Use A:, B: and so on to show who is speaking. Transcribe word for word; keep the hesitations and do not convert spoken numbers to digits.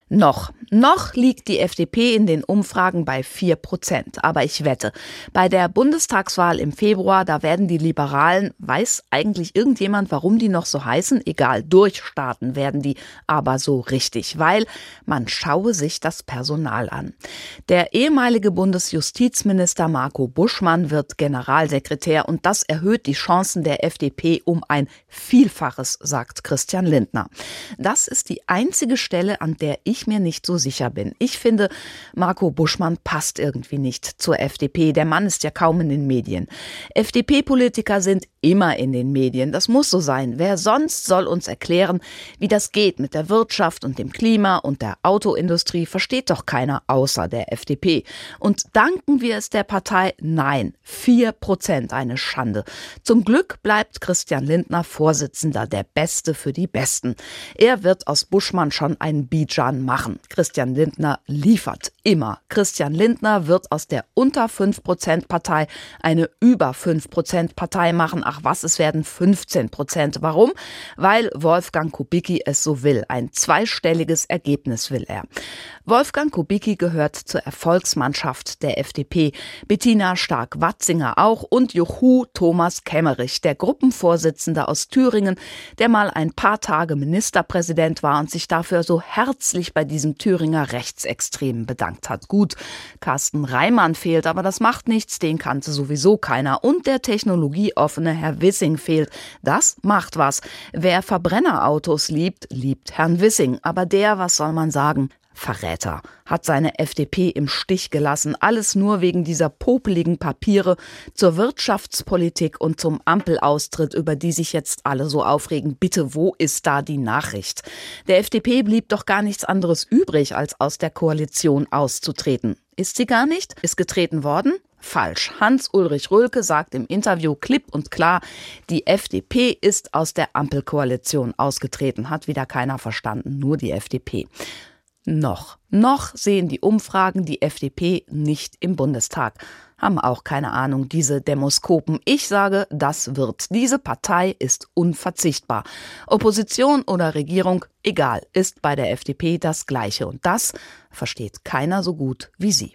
A: Noch. Noch liegt die F D P in den Umfragen bei vier Prozent. Aber ich wette, bei der Bundestagswahl im Februar, da werden die Liberalen, weiß eigentlich irgendjemand, warum die noch so heißen? Egal, durchstarten werden die, aber so richtig, weil man schaue sich das Personal an. Der ehemalige Bundesjustizminister Marco Buschmann wird Generalsekretär und das erhöht die Chancen der F D P um ein Vielfaches, sagt Christian Lindner. Das ist die einzige Stelle, an der ich mir nicht so sicher bin. Ich finde, Marco Buschmann passt irgendwie nicht zur F D P. Der Mann ist ja kaum in den Medien. F D P-Politiker sind immer in den Medien. Das muss so sein. Wer sonst soll uns erklären, wie das geht mit der Wirtschaft und dem Klima und der Autoindustrie, versteht doch keiner außer der F D P. Und danken wir es der Partei? Nein. Vier Prozent, eine Schande. Zum Glück bleibt Christian Lindner Vorsitzender, der Beste für die Besten. Er wird aus Buschmann schon einen Bijan machen. Christian Lindner liefert immer. Christian Lindner wird aus der unter fünf Prozent Partei eine über fünf Prozent Partei machen. Ach was, es werden fünfzehn Prozent. Warum? Weil Wolfgang Kubicki es so will. Ein zweistelliges Ergebnis will er. Wolfgang Kubicki gehört zur Erfolgsmannschaft der F D P. Bettina Stark-Watzinger auch und juhu Thomas Kemmerich, der Gruppenvorsitzende aus Thüringen, der mal ein paar Tage Ministerpräsident war und sich dafür so herzlich bei diesem Thüringer Rechtsextremen bedankt hat. Gut, Carsten Reimann fehlt, aber das macht nichts, den kannte sowieso keiner. Und der technologieoffene Herr Wissing fehlt. Das macht was. Wer Verbrennerautos liebt, liebt Herrn Wissing. Aber der, was soll man sagen? Verräter, hat seine F D P im Stich gelassen, alles nur wegen dieser popeligen Papiere zur Wirtschaftspolitik und zum Ampelaustritt, über die sich jetzt alle so aufregen. Bitte, wo ist da die Nachricht? Der F D P blieb doch gar nichts anderes übrig, als aus der Koalition auszutreten. Ist sie gar nicht? Ist getreten worden? Falsch. Hans-Ulrich Rölke sagt im Interview klipp und klar, die F D P ist aus der Ampelkoalition ausgetreten. Hat wieder keiner verstanden, nur die F D P. Noch. Noch sehen die Umfragen die F D P nicht im Bundestag. Haben auch keine Ahnung, diese Demoskopen. Ich sage, das wird. Diese Partei ist unverzichtbar. Opposition oder Regierung, egal, ist bei der F D P das Gleiche. Und das versteht keiner so gut wie sie.